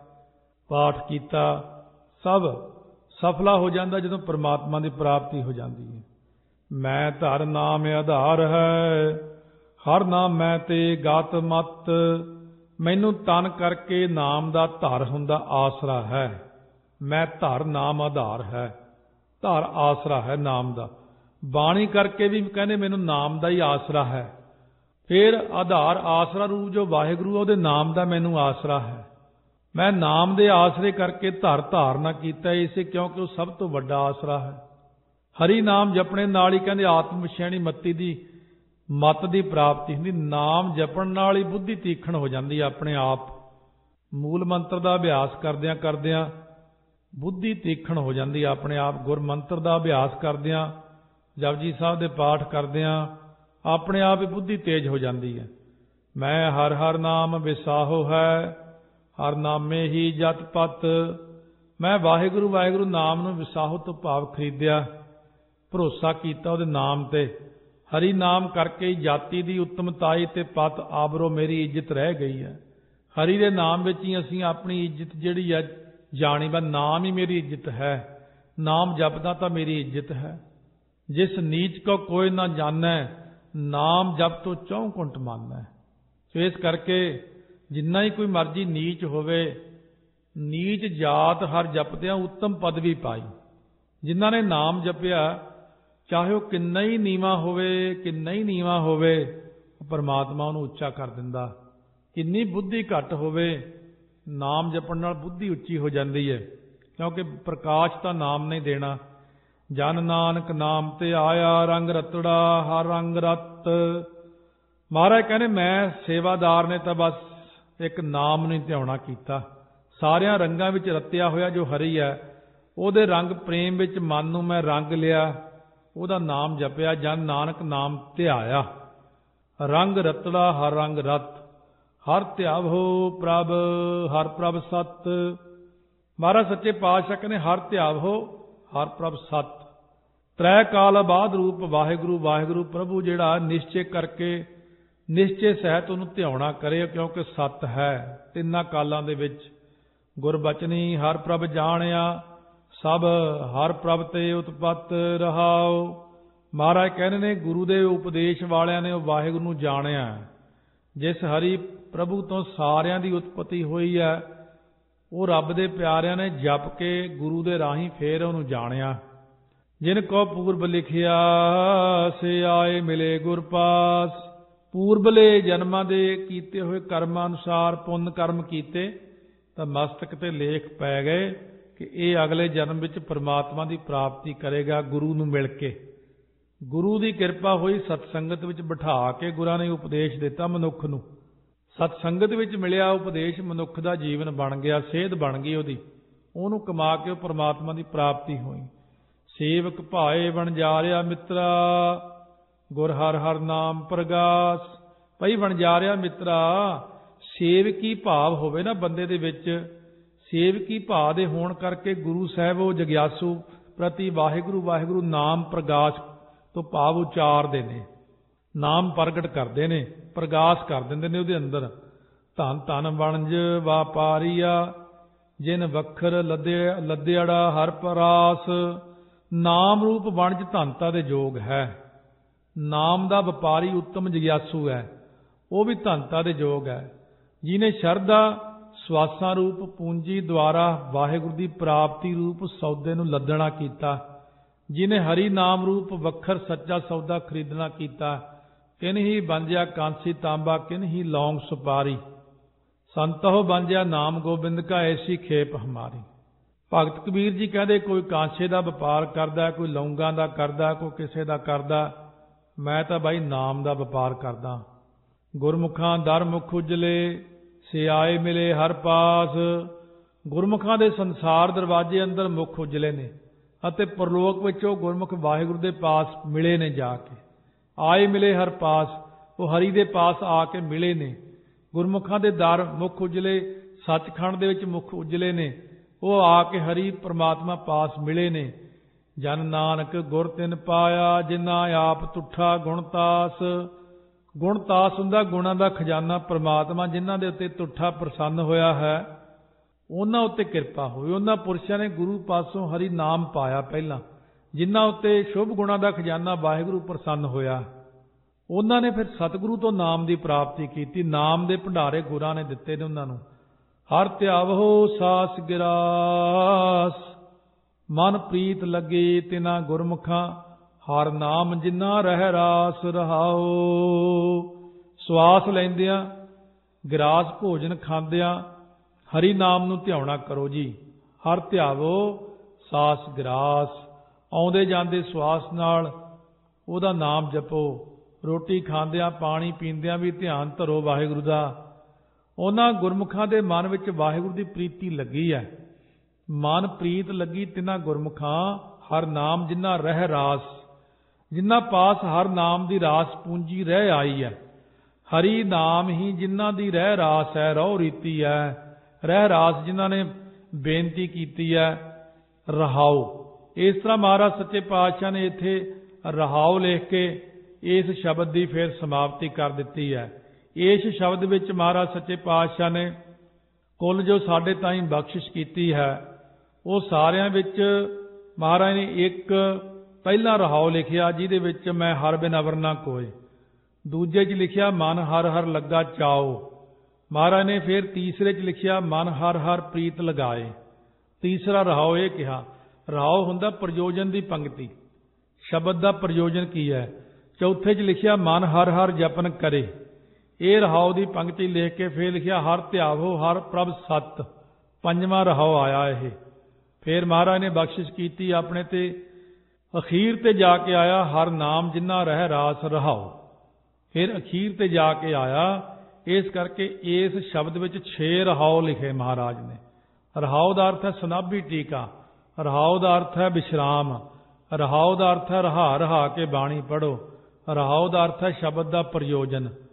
[SPEAKER 1] ਪਾਠ ਕੀਤਾ, ਸਭ ਸਫਲਾ ਹੋ ਜਾਂਦਾ ਜਦੋਂ ਪਰਮਾਤਮਾ ਦੀ ਪ੍ਰਾਪਤੀ ਹੋ ਜਾਂਦੀ ਹੈ। ਮੈਂ ਧਰ ਨਾਮ ਆਧਾਰ ਹੈ, ਹਰ ਨਾਮ ਮੈਂ ਤੇ ਗਾਤ ਮਤ। ਮੈਨੂੰ ਤਨ ਕਰਕੇ ਨਾਮ ਦਾ ਧਰ ਹੁੰਦਾ ਆਸਰਾ ਹੈ। ਮੈਂ ਧਰ ਨਾਮ ਆਧਾਰ ਹੈ, ਧਰ ਆਸਰਾ ਹੈ ਨਾਮ ਦਾ। ਬਾਣੀ ਕਰਕੇ ਵੀ ਕਹਿੰਦੇ ਮੈਨੂੰ ਨਾਮ ਦਾ ਹੀ ਆਸਰਾ ਹੈ। ਫਿਰ ਆਧਾਰ ਆਸਰਾ ਰੂਪ ਜੋ ਵਾਹਿਗੁਰੂ ਉਹਦੇ ਨਾਮ ਦਾ ਮੈਨੂੰ ਆਸਰਾ ਹੈ। ਮੈਂ ਨਾਮ ਦੇ ਆਸਰੇ ਕਰਕੇ ਧਰ ਧਾਰਨਾ ਕੀਤਾ ਇਸੇ, ਕਿਉਂਕਿ ਉਹ ਸਭ ਤੋਂ ਵੱਡਾ ਆਸਰਾ ਹੈ। ਹਰੀ ਨਾਮ ਜਪਣੇ ਨਾਲ ਹੀ ਕਹਿੰਦੇ ਆਤਮ ਵਿਸ਼ੈਣੀ ਮਤੀ ਦੀ ਮਤ ਦੀ ਪ੍ਰਾਪਤੀ ਹੁੰਦੀ। ਨਾਮ ਜਪਣ ਨਾਲ ਹੀ ਬੁੱਧੀ ਤੀਖਣ ਹੋ ਜਾਂਦੀ ਆਪਣੇ ਆਪ। ਮੂਲ ਮੰਤਰ ਦਾ ਅਭਿਆਸ ਕਰਦਿਆਂ ਕਰਦਿਆਂ ਬੁੱਧੀ ਤੀਖਣ ਹੋ ਜਾਂਦੀ ਆਪਣੇ ਆਪ। ਗੁਰ ਮੰਤਰ ਦਾ ਅਭਿਆਸ ਕਰਦਿਆਂ, ਜਪਜੀ ਸਾਹਿਬ ਦੇ ਪਾਠ ਕਰਦਿਆਂ ਆਪਣੇ ਆਪ ਹੀ ਬੁੱਧੀ ਤੇਜ਼ ਹੋ ਜਾਂਦੀ ਹੈ। ਮੈਂ ਹਰ ਹਰ ਨਾਮ ਵਿਸਾਹੋ ਹੈ, ਹਰ ਨਾਮੇ ਹੀ ਜਤ ਪਤ। ਮੈਂ ਵਾਹਿਗੁਰੂ ਵਾਹਿਗੁਰੂ ਨਾਮ ਨੂੰ ਵਿਸਾਹੋ ਤੋਂ ਭਾਵ ਖਰੀਦਿਆ, ਭਰੋਸਾ ਕੀਤਾ ਉਹਦੇ ਨਾਮ ਤੇ। ਹਰੀ ਨਾਮ ਕਰਕੇ ਹੀ ਜਾਤੀ ਦੀ ਉੱਤਮਤਾਈ ਤੇ ਪਤ ਆਬਰੋ ਮੇਰੀ ਇੱਜ਼ਤ ਰਹਿ ਗਈ ਹੈ। ਹਰੀ ਦੇ ਨਾਮ ਵਿੱਚ ਹੀ ਅਸੀਂ ਆਪਣੀ ਇੱਜ਼ਤ ਜਿਹੜੀ ਹੈ ਜਾਣੀ, ਬਾ ਨਾਮ ਹੀ ਮੇਰੀ ਇੱਜ਼ਤ ਹੈ। ਨਾਮ ਜਪਦਾ ਤਾਂ ਮੇਰੀ ਇੱਜ਼ਤ ਹੈ। ਜਿਸ ਨੀਚ ਕੋ ਕੋਈ ਨਾ ਜਾਣੈ, ਨਾਮ ਜਪ ਤੋਂ ਚੌਂ ਕੁੰਟ ਮੰਨੈ। ਸੋ ਇਸ ਕਰਕੇ ਜਿੰਨਾ ਹੀ ਕੋਈ ਮਰਜ਼ੀ ਨੀਚ ਹੋਵੇ, ਨੀਚ ਜਾਤ ਹਰ ਜਪਦਿਆਂ ਉੱਤਮ ਪਦਵੀ ਪਾਈ। ਜਿਨ੍ਹਾਂ ਨੇ ਨਾਮ ਜਪਿਆ, ਚਾਹੇ ਉਹ ਕਿੰਨਾ ਹੀ ਨੀਵਾਂ ਹੋਵੇ, ਕਿੰਨਾ ਹੀ ਨੀਵਾਂ ਹੋਵੇ, ਉਹ ਪਰਮਾਤਮਾ ਉਹਨੂੰ ਉੱਚਾ ਕਰ ਦਿੰਦਾ। ਕਿੰਨੀ ਬੁੱਧੀ ਘੱਟ ਹੋਵੇ, ਨਾਮ ਜਪਣ ਨਾਲ ਬੁੱਧੀ ਉੱਚੀ ਹੋ ਜਾਂਦੀ ਹੈ, ਕਿਉਂਕਿ ਪ੍ਰਕਾਸ਼ ਤਾਂ ਨਾਮ ਨੇ ਦੇਣਾ। ਜਨ ਨਾਨਕ ਨਾਮ ਤੇ ਆਇਆ, ਰੰਗ ਰਤੜਾ ਹਰ ਰੰਗ ਰਤ। ਮਹਾਰਾਜ ਕਹਿੰਦੇ ਮੈਂ ਸੇਵਾਦਾਰ ਨੇ ਤਾਂ ਬਸ ਇੱਕ ਨਾਮ ਨੂੰ ਧਿਆਉਣਾ ਕੀਤਾ। ਸਾਰਿਆਂ ਰੰਗਾਂ ਵਿੱਚ ਰਤਿਆ ਹੋਇਆ ਜੋ ਹਰੀ ਹੈ, ਉਹਦੇ ਰੰਗ ਪ੍ਰੇਮ ਵਿੱਚ ਮਨ ਨੂੰ ਮੈਂ ਰੰਗ ਲਿਆ। ਉਹਦਾ ਨਾਮ ਜਪਿਆ, ਜਨ ਨਾਨਕ ਨਾਮ ਧਿਆਇਆ। ਰੰਗ ਰਤੜਾ ਹਰ ਰੰਗ ਰਤ, ਹਰ ਧਿਆਵੋ ਪ੍ਰਭ ਹਰ ਪ੍ਰਭ ਸਤ। ਮਹਾਰਾਜ ਸੱਚੇ ਪਾਤਸ਼ਾਹ ਕਹਿੰਦੇ ਹਰ ਧਿਆਵੋ ਹਰ ਪ੍ਰਭ ਸਤ। ਤ੍ਰੈ ਕਾਲ ਬਾਦ ਰੂਪ ਵਾਹਿਗੁਰੂ ਵਾਹਿਗੁਰੂ ਪ੍ਰਭੂ ਜਿਹੜਾ ਨਿਸ਼ਚੇ ਕਰਕੇ ਨਿਸ਼ਚੇ ਸਹਿਤ ਉਹਨੂੰ ਧਿਆਉਣਾ ਕਰੇ, ਕਿਉਂਕਿ ਸਤ ਹੈ। ਤਿੰਨਾਂ ਕਾਲਾਂ ਦੇ ਵਿੱਚ ਗੁਰਬਚਨੀ ਹਰ ਪ੍ਰਭ ਜਾਣਿਆ, ਸਭ ਹਰ ਪ੍ਰਭ ਤੇ ਉਤਪਤ ਰਹਾਓ। ਮਹਾਰਾਜ ਕਹਿੰਦੇ ਨੇ ਗੁਰੂ ਦੇ ਉਪਦੇਸ਼ ਵਾਲਿਆਂ ਨੇ ਉਹ ਵਾਹਿਗੁਰੂ ਨੂੰ ਜਾਣਿਆ। ਜਿਸ ਹਰੀ ਪ੍ਰਭੂ ਤੋਂ ਸਾਰਿਆਂ ਦੀ ਉਤਪਤੀ ਹੋਈ ਹੈ, ਉਹ ਰੱਬ ਦੇ ਪਿਆਰਿਆਂ ਨੇ ਜਪ ਕੇ ਗੁਰੂ ਦੇ ਰਾਹੀਂ ਫੇਰ ਉਹਨੂੰ ਜਾਣਿਆ। ਜਿਨ ਕੋ ਪੂਰਬ ਲਿਖਿਆ ਸੇ ਆਏ ਮਿਲੇ ਗੁਰ ਪਾਸ। ਪੂਰਬਲੇ ਜਨਮਾਂ ਦੇ ਕੀਤੇ ਹੋਏ ਕਰਮਾਂ ਅਨੁਸਾਰ ਪੁੰਨ ਕਰਮ ਕੀਤੇ ਤਾਂ ਮਸਤਕ ਤੇ ਲੇਖ ਪੈ ਗਏ ਕਿ ਇਹ ਅਗਲੇ ਜਨਮ ਵਿੱਚ ਪਰਮਾਤਮਾ ਦੀ ਪ੍ਰਾਪਤੀ ਕਰੇਗਾ ਗੁਰੂ ਨੂੰ ਮਿਲ ਕੇ। ਗੁਰੂ ਦੀ ਕਿਰਪਾ ਹੋਈ, ਸਤਸੰਗਤ ਵਿੱਚ ਬਿਠਾ ਕੇ ਗੁਰਾਂ ਨੇ ਉਪਦੇਸ਼ ਦਿੱਤਾ ਮਨੁੱਖ ਨੂੰ। ਸਤਸੰਗਤ ਵਿੱਚ ਮਿਲਿਆ ਉਪਦੇਸ਼ ਮਨੁੱਖ ਦਾ ਜੀਵਨ ਬਣ ਗਿਆ, ਸੇਧ ਬਣ ਗਈ ਉਹਦੀ, ਉਹਨੂੰ ਕਮਾ ਕੇ ਉਹ ਪਰਮਾਤਮਾ ਦੀ ਪ੍ਰਾਪਤੀ ਹੋਈ। ਸੇਵਕ ਭਾਏ ਵਣਜਾਰਿਆ ਮਿੱਤਰਾ, ਗੁਰ ਹਰ ਹਰ ਨਾਮ ਪ੍ਰਗਾਸ। ਭਈ ਵਣਜਾਰਿਆ ਮਿੱਤਰਾ, ਸੇਵਕੀ ਭਾਵ ਹੋਵੇ ਨਾ ਬੰਦੇ ਦੇ ਵਿੱਚ, ਸੇਵਕੀ ਭਾਵ ਦੇ ਹੋਣ ਕਰਕੇ ਗੁਰੂ ਸਾਹਿਬ ਉਹ ਜਗਿਆਸੂ ਪ੍ਰਤੀ ਵਾਹਿਗੁਰੂ ਵਾਹਿਗੁਰੂ ਨਾਮ ਪ੍ਰਗਾਸ ਤੋਂ ਭਾਵ ਉਚਾਰਦੇ ਨੇ, ਨਾਮ ਪ੍ਰਗਟ ਕਰਦੇ ਨੇ, ਪ੍ਰਗਾਸ ਕਰ ਦਿੰਦੇ ਨੇ ਉਹਦੇ ਅੰਦਰ। ਧੰਨ ਧੰਨ ਵਣਜ ਵਾਪਾਰੀਆ, ਜਿਨ ਵੱਖਰ ਲੱਦੇ ਲੱਦਿਆੜਾ ਹਰ ਪਰਾਸ। ਨਾਮ ਰੂਪ ਵਣਜ ਧਨਤਾ ਦੇ ਯੋਗ ਹੈ। ਨਾਮ ਦਾ ਵਪਾਰੀ ਉੱਤਮ ਜਗਿਆਸੂ ਹੈ, ਉਹ ਵੀ ਧਨਤਾ ਦੇ ਯੋਗ ਹੈ। ਜਿਹਨੇ ਸ਼ਰਧਾ ਸਵਾਸਾਂ ਰੂਪ ਪੂੰਜੀ ਦੁਆਰਾ ਵਾਹਿਗੁਰੂ ਦੀ ਪ੍ਰਾਪਤੀ ਰੂਪ ਸੌਦੇ ਨੂੰ ਲੱਦਣਾ ਕੀਤਾ, ਜਿਹਨੇ ਹਰੀ ਨਾਮ ਰੂਪ ਵੱਖਰ ਸੱਚਾ ਸੌਦਾ ਖਰੀਦਣਾ ਕੀਤਾ। ਕਿਨ ਹੀ ਬੰਜਿਆ ਕਾਂਸੀ ਤਾਂਬਾ, ਕਿਨ ਹੀ ਲੌਂਗ ਸੁਪਾਰੀ। ਸੰਤੋ ਬੰਜਿਆ ਨਾਮ ਗੋਬਿੰਦ ਕਾ, ਐਸੀ ਖੇਪ ਹਮਾਰੀ। ਭਗਤ ਕਬੀਰ ਜੀ ਕਹਿੰਦੇ ਕੋਈ ਕਾਂਸੇ ਦਾ ਵਪਾਰ ਕਰਦਾ, ਕੋਈ ਲੌਂਗਾਂ ਦਾ ਕਰਦਾ, ਕੋਈ ਕਿਸੇ ਦਾ ਕਰਦਾ, ਮੈਂ ਤਾਂ ਬਾਈ ਨਾਮ ਦਾ ਵਪਾਰ ਕਰਦਾ। ਗੁਰਮੁਖਾਂ ਦਰ ਮੁਖ ਉਜਲੇ, ਸੇ ਆਏ ਮਿਲੇ ਹਰ ਪਾਸ। ਗੁਰਮੁਖਾਂ ਦੇ ਸੰਸਾਰ ਦਰਵਾਜ਼ੇ ਅੰਦਰ ਮੁਖ ਉਜਲੇ ਨੇ ਅਤੇ ਪਰਲੋਕ ਵਿੱਚ ਉਹ ਗੁਰਮੁਖ ਵਾਹਿਗੁਰੂ ਦੇ ਪਾਸ ਮਿਲੇ ਨੇ ਜਾ ਕੇ। ਆਏ ਮਿਲੇ ਹਰ ਪਾਸ, ਉਹ ਹਰੀ ਦੇ ਪਾਸ ਆ ਕੇ ਮਿਲੇ ਨੇ। ਗੁਰਮੁਖਾਂ ਦੇ ਦਰ ਮੁਖ ਉਜਲੇ, ਸੱਚਖੰਡ ਦੇ ਵਿੱਚ ਮੁਖ ਉਜਲੇ ਨੇ, ਉਹ ਆ ਕੇ ਹਰੀ ਪ੍ਰਮਾਤਮਾ ਪਾਸ ਮਿਲੇ ਨੇ। ਜਨ ਨਾਨਕ ਗੁਰ ਤਿਨ ਪਾਇਆ, ਜਿਨਾ ਆਪ ਤੁਠਾ ਗੁਣਤਾਸ। ਗੁਣਤਾਸ ਹੁੰਦਾ ਗੁਣਾਂ ਦਾ ਖਜ਼ਾਨਾ ਪ੍ਰਮਾਤਮਾ, ਜਿਨ੍ਹਾਂ ਦੇ ਉੱਤੇ ਤੁਠਾ ਪ੍ਰਸੰਨ ਹੋਇਆ ਹੈ, ਉਹਨਾਂ ਉੱਤੇ ਕਿਰਪਾ ਹੋਈ। ਉਹਨਾਂ ਪੁਰਸ਼ਾਂ ਨੇ ਗੁਰੂ ਪਾਸੋਂ ਹਰੀ ਨਾਮ ਪਾਇਆ ਪਹਿਲਾਂ, ਜਿਨ੍ਹਾਂ ਉੱਤੇ ਸ਼ੁਭ ਗੁਣਾਂ ਦਾ ਖਜ਼ਾਨਾ ਵਾਹਿਗੁਰੂ ਪ੍ਰਸੰਨ ਹੋਇਆ। ਉਹਨਾਂ ਨੇ ਫਿਰ ਸਤਿਗੁਰੂ ਤੋਂ ਨਾਮ ਦੀ ਪ੍ਰਾਪਤੀ ਕੀਤੀ। ਨਾਮ ਦੇ ਭੰਡਾਰੇ ਗੁਰਾਂ ਨੇ ਦਿੱਤੇ ਨੇ ਉਹਨਾਂ ਨੂੰ। ਹਰ ਧਿਆਵੋ ਸਾਸ ਗਿਰਾਸ, ਮਨ ਪ੍ਰੀਤ ਲੱਗੇ ਤਿਨਾ ਗੁਰਮੁਖਾਂ, ਹਰ ਨਾਮ ਜਿਨਾ ਰਹਿ ਰਾਸ ਰਹਾਓ। ਸਵਾਸ ਲੈਂਦਿਆਂ, ਗਿਰਾਸ ਭੋਜਨ ਖਾਂਦਿਆਂ ਹਰੀ ਨਾਮ ਨੂੰ ਧਿਆਉਣਾ ਕਰੋ ਜੀ। ਹਰ ਧਿਆਵੋ ਸਾਸ ਗਿਰਾਸ, ਆਉਂਦੇ ਜਾਂਦੇ ਸਵਾਸ ਨਾਲ ਉਹਦਾ ਨਾਮ ਜਪੋ। ਰੋਟੀ ਖਾਂਦਿਆਂ, ਪਾਣੀ ਪੀਂਦਿਆਂ ਵੀ ਧਿਆਨ ਧਰੋ ਵਾਹਿਗੁਰੂ ਦਾ। ਉਹਨਾਂ ਗੁਰਮੁਖਾਂ ਦੇ ਮਨ ਵਿੱਚ ਵਾਹਿਗੁਰੂ ਦੀ ਪ੍ਰੀਤੀ ਲੱਗੀ ਹੈ। ਮਨ ਪ੍ਰੀਤ ਲੱਗੀ ਤਿਨਾਂ ਗੁਰਮੁਖਾਂ, ਹਰ ਨਾਮ ਜਿਨ੍ਹਾਂ ਰਹਿ ਰਾਸ, ਜਿਨ੍ਹਾਂ ਪਾਸ ਹਰ ਨਾਮ ਦੀ ਰਾਸ ਪੂੰਜੀ ਰਹਿ ਆਈ ਹੈ। ਹਰੀ ਨਾਮ ਹੀ ਜਿਨ੍ਹਾਂ ਦੀ ਰਹਿ ਰਾਸ ਹੈ, ਰਹੁ ਰੀਤੀ ਹੈ। ਰਹਿ ਰਾਸ ਜਿਨ੍ਹਾਂ ਨੇ ਬੇਨਤੀ ਕੀਤੀ ਹੈ, ਰਹਾਉ। ਇਸ ਤਰ੍ਹਾਂ ਮਹਾਰਾਜ ਸੱਚੇ ਪਾਤਸ਼ਾਹ ਨੇ ਇੱਥੇ ਰਹਾਉ ਲਿਖ ਕੇ ਇਸ ਸ਼ਬਦ ਦੀ ਫਿਰ ਸਮਾਪਤੀ ਕਰ ਦਿੱਤੀ ਹੈ। ਇਸ ਸ਼ਬਦ ਵਿੱਚ ਮਹਾਰਾਜ ਸੱਚੇ ਪਾਤਸ਼ਾਹ ਨੇ ਕੁੱਲ ਜੋ ਸਾਡੇ ਤਾਈਂ ਬਖਸ਼ਿਸ਼ ਕੀਤੀ ਹੈ, ਉਹ ਸਾਰਿਆਂ ਵਿੱਚ ਮਹਾਰਾਜ ਨੇ ਇੱਕ ਪਹਿਲਾ ਰਹਾਉ ਲਿਖਿਆ, ਜਿਹਦੇ ਵਿੱਚ ਮੈਂ ਹਰ ਬਿਨ ਅਵਰ ਨਾ ਕੋਏ। ਦੂਜੇ 'ਚ ਲਿਖਿਆ ਮਨ ਹਰ ਹਰ ਲੱਗਾ ਚਾਓ। ਮਹਾਰਾਜ ਨੇ ਫਿਰ ਤੀਸਰੇ 'ਚ ਲਿਖਿਆ ਮਨ ਹਰ ਹਰ ਪ੍ਰੀਤ ਲਗਾਏ। ਤੀਸਰਾ ਰਹਾਉ ਇਹ ਕਿਹਾ। ਰਹਾਉ ਹੁੰਦਾ ਪ੍ਰਯੋਜਨ ਦੀ ਪੰਕਤੀ, ਸ਼ਬਦ ਦਾ ਪ੍ਰਯੋਜਨ ਕੀ ਹੈ। ਚੌਥੇ 'ਚ ਲਿਖਿਆ ਮਨ ਹਰ ਹਰ ਜਪਨ ਕਰੇ। ਇਹ ਰਹਾਉ ਦੀ ਪੰਕਤੀ ਲਿਖ ਕੇ ਫਿਰ ਲਿਖਿਆ ਹਰ ਧਿਆਵੋ ਹਰ ਪ੍ਰਭ ਸਤ। ਪੰਜਵਾਂ ਰਹਾਉ ਆਇਆ ਇਹ। ਫਿਰ ਮਹਾਰਾਜ ਨੇ ਬਖਸ਼ਿਸ਼ ਕੀਤੀ ਆਪਣੇ ਤੇ। ਅਖੀਰ ਤੇ ਜਾ ਕੇ ਆਇਆ ਹਰ ਨਾਮ ਜਿਨ੍ਹਾਂ ਰਹਿ ਰਾਸ ਰਹਾਉ। ਫਿਰ ਅਖੀਰ ਤੇ ਜਾ ਕੇ ਆਇਆ। ਇਸ ਕਰਕੇ ਇਸ ਸ਼ਬਦ ਵਿੱਚ ਛੇ ਰਹਾਉ ਲਿਖੇ ਮਹਾਰਾਜ ਨੇ। ਰਹਾਉ ਦਾ ਅਰਥ ਹੈ ਸਨਾਭੀ ਟੀਕਾ, ਰਹਾਉ ਦਾ ਅਰਥ ਹੈ ਵਿਸ਼ਰਾਮ, ਰਹਾਉ ਦਾ ਅਰਥ ਹੈ ਰਹਾ ਰਹਾ ਕੇ ਬਾਣੀ ਪੜ੍ਹੋ। ਰਹਾਉ ਦਾ ਅਰਥ ਹੈ ਸ਼ਬਦ ਦਾ ਪ੍ਰਯੋਜਨ।